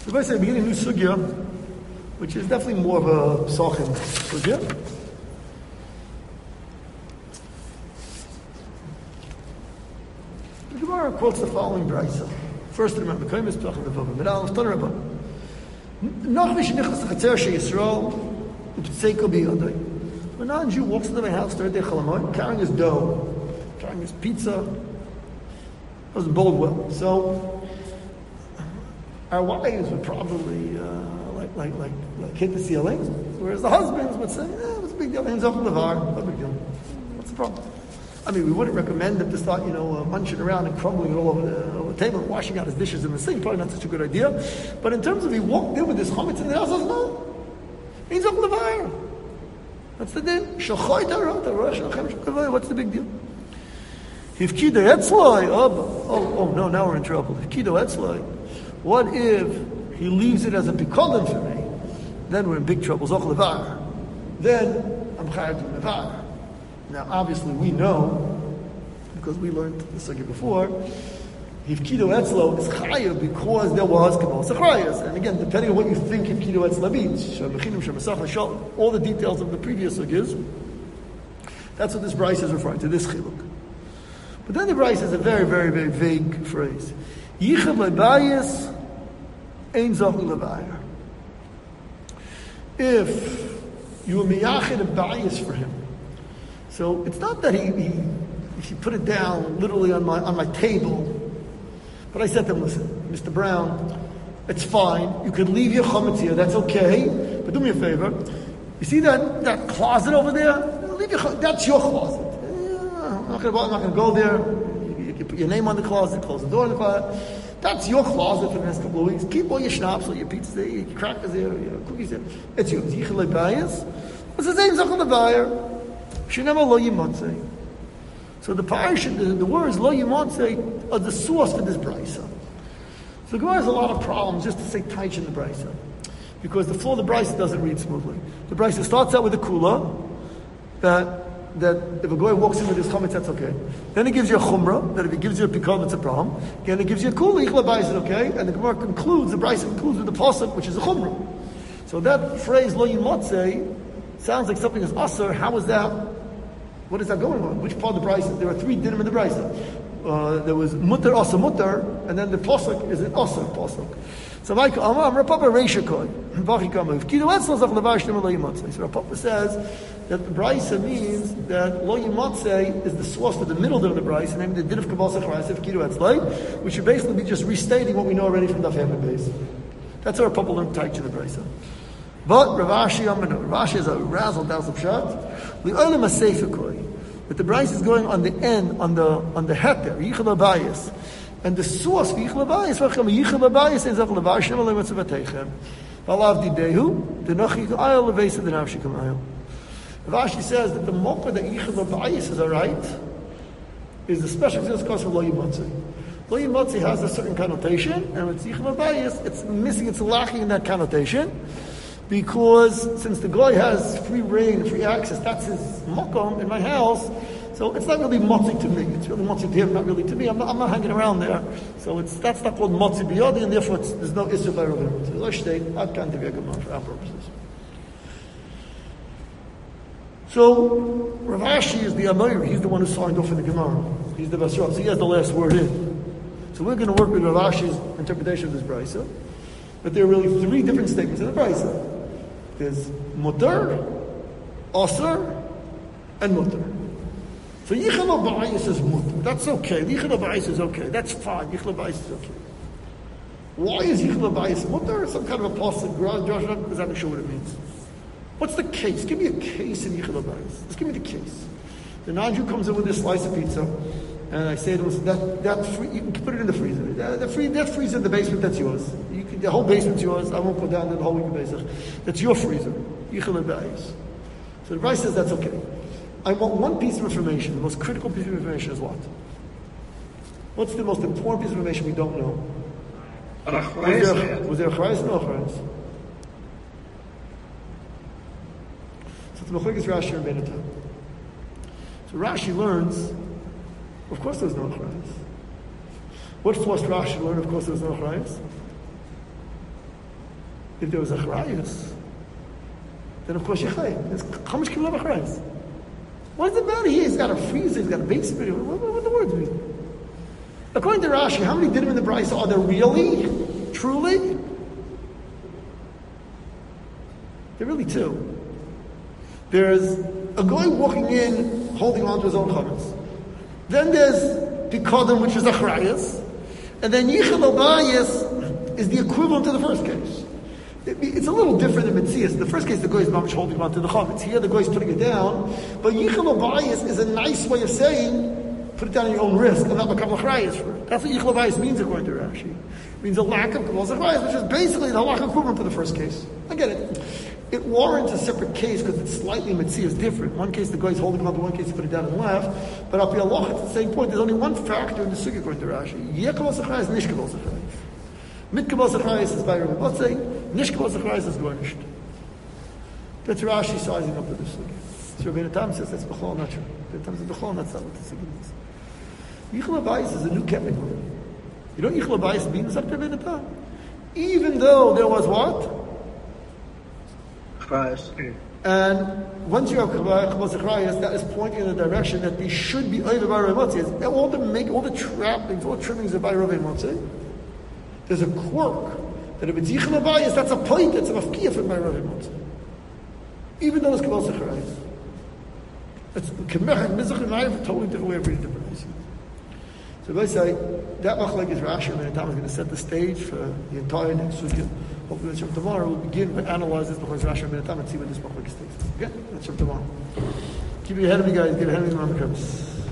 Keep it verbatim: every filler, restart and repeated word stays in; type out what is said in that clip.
So the Brisa is beginning a new sugya, which is definitely more of a psachim sugya. The Gemara quotes the following Brisa. First, remember, Kaim is Ptachim B'Vavim, but I'll start Rabban. Noch v'shenichas l'chatzer she'Yisrael u'ptzeiko b'yodai. When a non-Jew walks into my house, third day Chalamoy, carrying his dough, carrying his pizza, doesn't bode well. So, our wives would probably uh, like, like, like, like hit the ceiling, whereas the husbands would say, eh, what's the big deal? Hands off in the var, no big deal. What's the problem? I mean, we wouldn't recommend them to start, you know, uh, munching around and crumbling it all over the, over the table and washing out his dishes in the sink. Probably not such a good idea. But in terms of he walked in with his chametz in the house, no. Hands off in the var. That's the din. What's the big deal? Hifkido etzloi. Oh, oh, oh, no, now we're in trouble. Hifkido etzloi. What if he leaves it as a pikolim for me? Then we're in big trouble. Zoch levar. Then I'm chayav to levar. Now, obviously, we know, because we learned the sugya before, Hifkido etzlo is chayav because there was kabbalah sachrayas. And again, depending on what you think Hifkido etzlo means, all the details of the previous sugyas, that's what this Bryce is referring to, this chiluk. But then the Bryce is a very, very, very vague phrase. Yichad lebayis ein zoch lebayir. If you were miyachid a bias for him, so it's not that he, he, he put it down literally on my on my table, but I said to him, listen, Mister Brown, it's fine. You could leave your chametz here. That's okay. But do me a favor. You see that, that closet over there? Leave your that's your closet. I'm not going to go there. You, you can put your name on the closet, close the door on the closet. That's your closet for the next couple of weeks. Keep all your schnapps, all your pizzas there, your crackers there, your cookies there. It's yours. Yichel lebayis. What's the same zachal lebayir? Shenema lo yimatzei. So the parish, the, the words lo yimatzei are the source for this brisa. So the Gemara has a lot of problems just to say taich in the brisa, because the flow of the brisa doesn't read smoothly. The brisa starts out with a kula that that if a guy walks in with his chametz, that's okay. Then it gives you a chumrah that if he gives you a pikam, it's a problem. Again, it gives you a kula yichla bayis, okay. And the Gemara concludes, the brisa concludes with the pasuk, which is a chumrah. So that phrase lo yimatzei sounds like something is asur. How is that? What is that going on? Which part of the brisa? There are three dinim in the brisa. Uh, there was mutter, asur, mutter, and then the pasuk is an asur pasuk. So like Amar Papa Reisha Koi, Vachi Kama. If Kidu Etzl Zach Levar Shneim Lo Yimatzei. So Papa says that the brisa means that Lo Yimatzei is the source for the middle of the brisa, namely the din of Kabbalah Sachrayis of Kidu Etzlai, which should basically be just restating what we know already from Daf Hamid Beis. That's our Papa learned taich in the brisa. But Ravashi Amanu, Ravashi is a razzle dazzle pshat. Li'olim Aseifa Koi. But the brisa is going on the end, on the on the heter, Yichel Abayis. And the source for Yichel Abayis, Vacham Yichel Abayis is Zach Levar Shneim Lo Yimatzei V'Teichem. Valav Didehu, Denach Yichel Ayel Levesa Denav Shikam Ayel. Ravashi says that the mokah that Yichel Abayis is alright is the special cause for Lo Yimatzei. Lo Yimatzei has a certain connotation, and with Yichel Abayis, it's missing, it's lacking in that connotation, because since the guy has free reign, free access, that's his mokum in my house. So it's not really motzi to me. It's really motzi to him, not really to me. I'm not, I'm not hanging around there. So it's that's not called motzi biyadi, and therefore it's, there's no issue by Ravim. So let's state, I can't give you a good for our purposes. So Ravashi is the Amir. He's the one who signed off in the Gemara. He's the Basra. So he has the last word in. So we're going to work with Ravashi's interpretation of this brisa. But there are really three different statements in the brisa. There's mutar, asr, and mutar. So Yichel Abayis is mutar. That's okay. Yichel Abayis is okay. That's fine. Yichel Abayis is okay. Why is Yichel Abayis mutar? Some kind of a pasuk. Josh, I'm not exactly sure what it means. What's the case? Give me a case in Yichel Abayis. Just give me the case. The non-Jew comes in with this slice of pizza, and I say to him, that, that free, you can put it in the freezer. That, that, free, that freezer in the basement, that's yours. You can, the whole basement's yours. I won't go down there the whole week of basement. That's your freezer. Yichel Abayis. So the Bryce says that's okay. I want one piece of information. The most critical piece of information is what? What's the most important piece of information we don't know? Was there a Chrayas or no Chrayas? So it's Mechilkas Rashi and Benetah. So Rashi learns, of course there was no Chrayas. What forced Rashi to learn, of course there was no Chrayas? If there was a Achrayus, then of course you're chayiv. How much can you have Achrayus? What does it matter? He's got a freezer, he's got a base spirit. What, what, what the words mean? According to Rashi, how many dinim in the Brisa are there really? Truly? There are really two. There's a guy walking in, holding on to his own chametz. Then there's Pikodim, which is Achrayas. And then Yichel Abayis is the equivalent to the first case. It, it's a little different in Metzias. In the first case, the guy is mamish holding on to the chametz. Here, the guy is putting it down. But Yichel Abayis is a nice way of saying, put it down at your own risk and not become Achrayas for it. That's what Yichel Abayis means according to Rashi. It means a lack of Kabbalah Achrayas, which is basically the halakha equivalent to the first case. I get it. It warrants a separate case because it's slightly Metzias different. One case, the guy is holding on to one case, he put it down and left. But up here, Allah, it's the same point. There's only one factor in the sukkah according to Rashi. Yeh Kabbalah Achrayas, Nish Kabbalah Achrayas. Mit Kabbalah Achrayas is by Rabbi Motzei, Nish Kabbalah Achrayas is garnished. That's Rashi sizing up to the sukkah. So Rabbi Tam says that's B'chol, not true. Rabbi Tam says B'chol, that's not what the sukkah means. Yichel Abayis is a new category. You know Yichel Abayis means up to Rabbi Tam? Even though there was what? And once you have Kabbalah Achrayas, that is pointing in the direction that they should be over by Rabbi Motzei. All the make, all the trappings, all the trimmings are by Rabbi Motzei. There's a quirk that if it's Yichel Abayis, that's a point, that's a mafkiyah for by Rabbi Motzei. Even though it's Kabbalah Achrayas. It's Kemech and Mizrach and Ma'ariv, a totally different way of reading the Brisa. So I say, that machlek is Rashi, and Tom is going to set the stage for the entire next sukkah. Hopefully that's from tomorrow. We'll begin to analyze this because Rashi and Tom and see where this machlek stays. Okay? That's from tomorrow. Keep your head of me, guys. Get ahead of me when it comes.